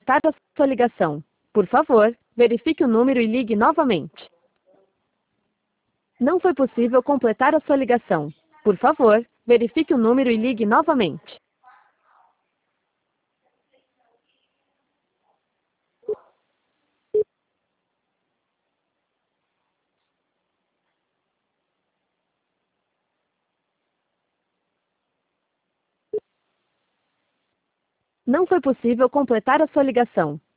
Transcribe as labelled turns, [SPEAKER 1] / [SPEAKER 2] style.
[SPEAKER 1] completar a sua ligação. Por favor, verifique o número e ligue novamente. Não foi possível completar a sua ligação. Por favor, verifique o número e ligue novamente. Não foi possível completar a sua ligação.